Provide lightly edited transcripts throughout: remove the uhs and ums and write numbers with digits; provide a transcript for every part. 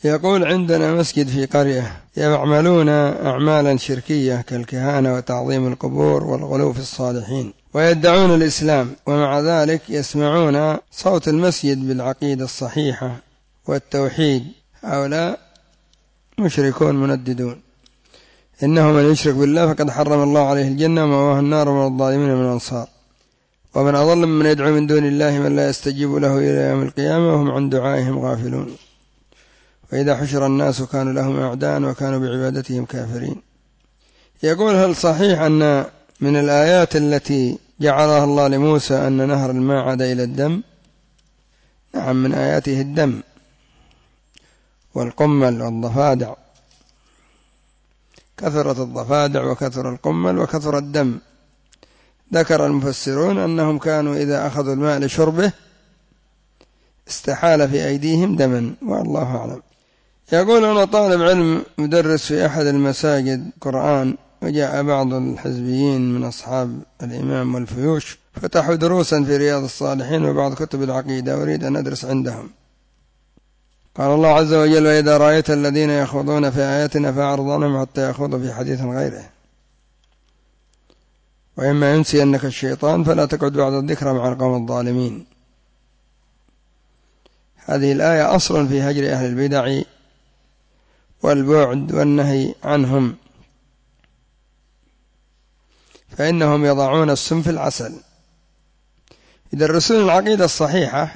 يقول: عندنا مسجد في قرية يعملون أعمالا شركية كالكهانة وتعظيم القبور والغلو في الصالحين، ويدعون الإسلام، ومع ذلك يسمعون صوت المسجد بالعقيدة الصحيحة والتوحيد. هؤلاء مشركون منددون. إنه من يشرك بالله فقد حرم الله عليه الجنة ومأواه النار ومن الظالمين من أنصار. ومن أضل ممن يدعو من دون الله من لا يستجيب له إلى يوم القيامة وهم عن دعائهم غافلون. وإذا حشر الناس كانوا لهم أعداء وكانوا بعبادتهم كافرين. يقول: هل صحيح أن من الآيات التي جعلها الله لموسى أن نهر الماء عاد إلى الدم؟ نعم، من آياته الدم والقمل والضفادع، كثرت الضفادع وكثر القمل وكثر الدم. ذكر المفسرون أنهم كانوا إذا أخذوا الماء لشربه استحال في أيديهم دما، والله أعلم. يقول: أنا طالب علم مدرس في أحد المساجد قرآن، وجاء بعض الحزبيين من أصحاب الإمام والفيوش فتحوا دروسا في رياض الصالحين وبعض كتب العقيدة، أريد أن أدرس عندهم. قال الله عز وجل: وإذا رأيت الذين يخوضون في آياتنا فأعرض عنهم حتى يخوضوا في حديث غيره، وإما ينسينك الشيطان فلا تقعد بعد الذكرى مع القوم الظالمين. هذه الآية أصل في هجر أهل البدع والبعد والنهي عنهم، فإنهم يضعون السم في العسل، يدرسون العقيدة الصحيحة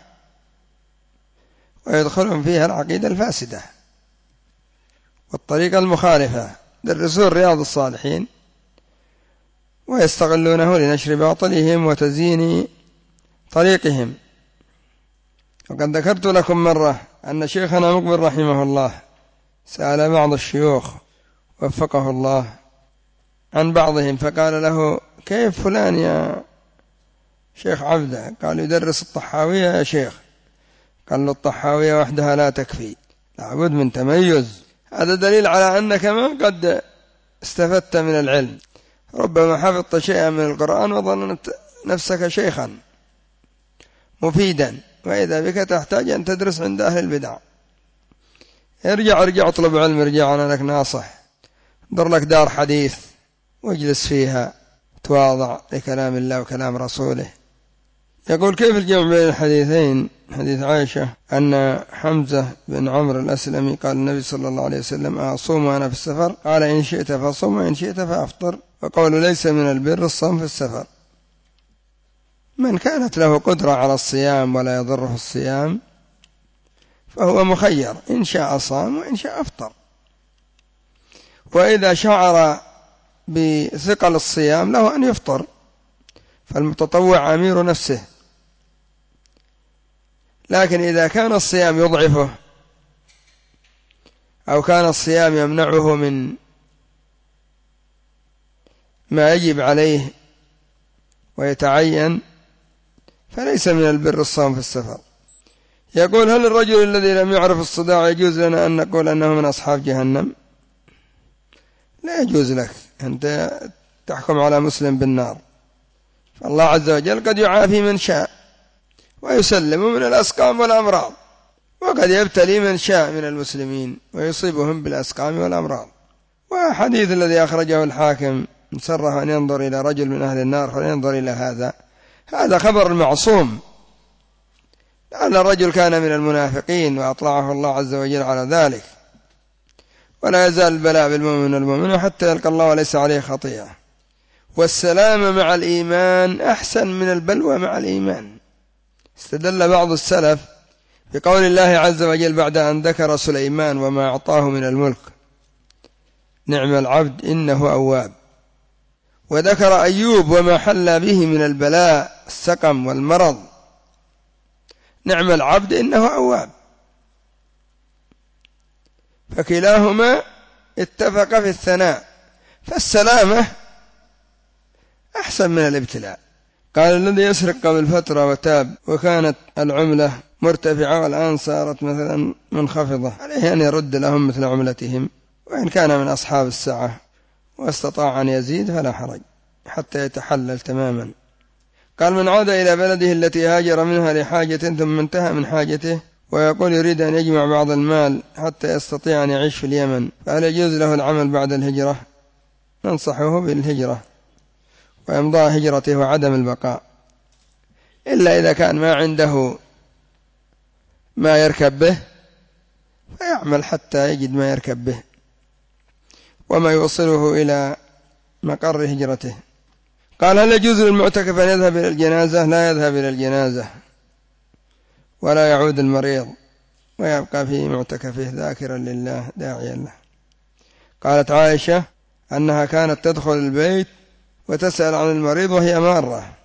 ويدخلون فيها العقيدة الفاسدة والطريقة المخالفة. يدرسون رياض الصالحين ويستغلونه لنشر باطلهم وتزيين طريقهم. وقد ذكرت لكم مرة أن شيخنا مقبل رحمه الله سأل بعض الشيوخ وفقه الله عن بعضهم، فقال له: كيف فلان يا شيخ عبده؟ قال: يدرس الطحاوية يا شيخ. قال له: الطحاوية وحدها لا تكفي، لابد من تميز. هذا دليل على أنك ما قد استفدت من العلم، ربما حفظت شيئا من القرآن وظننت نفسك شيخا مفيدا، وإذا بك تحتاج أن تدرس عند أهل البدع. ارجع اطلب علم، ارجع، أنا لك ناصح، در لك دار حديث واجلس فيها، تواضع لكلام الله وكلام رسوله. يقول: كيف الجمع بين الحديثين؟ حديث عائشة أن حمزة بن عمرو الأسلمي قال النبي صلى الله عليه وسلم: أصوم وأنا في السفر؟ قال: إن شئت فصوم وإن شئت فأفطر. وقول: ليس من البر الصوم في السفر. من كانت له قدرة على الصيام ولا يضره الصيام فهو مخير، إن شاء صام وإن شاء أفطر. وإذا شعر بثقل الصيام له أن يفطر، فالمتطوع أمير نفسه. لكن إذا كان الصيام يضعفه أو كان الصيام يمنعه من ما يجب عليه ويتعين فليس من البر الصوم في السفر. يقول: هل الرجل الذي لم يعرف الصداع يجوز لنا أن نقول أنه من أصحاب جهنم؟ لا يجوز لك أنت تحكم على مسلم بالنار، فالله عز وجل قد يعافي من شاء ويسلم من الأسقام والأمراض، وقد يبتلي من شاء من المسلمين ويصيبهم بالأسقام والأمراض. وحديث الذي أخرجه الحاكم: من سره أن ينظر إلى رجل من أهل النار فلينظر إلى هذا خبر المعصوم، لأن الرجل كان من المنافقين وأطلعه الله عز وجل على ذلك. ولا يزال البلاء بالمؤمن والمؤمن حتى يلقى الله وليس عليه خطيئة. والسلام مع الإيمان أحسن من البلوى مع الإيمان. استدل بعض السلف بقول الله عز وجل بعد أن ذكر سليمان وما أعطاه من الملك: نعم العبد إنه أواب. وذكر أيوب وما حل به من البلاء السقم والمرض: نعم العبد إنه أواب. فكلاهما اتفق في الثناء، فالسلامة أحسن من الابتلاء. قال: الذي يسرق قبل فترة وتاب وكانت العملة مرتفعة والآن صارت مثلا منخفضة، عليه أن يرد لهم مثل عملتهم، وإن كان من أصحاب السعة واستطاع أن يزيد فلا حرج حتى يتحلل تماما. قال: من عاد إلى بلده التي هاجر منها لحاجة ثم انتهى من حاجته ويقول يريد أن يجمع بعض المال حتى يستطيع أن يعيش في اليمن، فهل يجوز له العمل بعد الهجرة؟ ننصحه بالهجرة وإمضاء هجرته وعدم البقاء، إلا إذا كان ما عنده ما يركب به فيعمل حتى يجد ما يركب به وما يوصله إلى مقر هجرته. قال هل يجوز للمعتكف أن يذهب إلى الجنازة؟ لا يذهب إلى الجنازة ولا يعود المريض، ويبقى في معتكفه ذاكرا لله داعيا له. قالت عائشة أنها كانت تدخل البيت وتسأل عن المريض وهي مارة،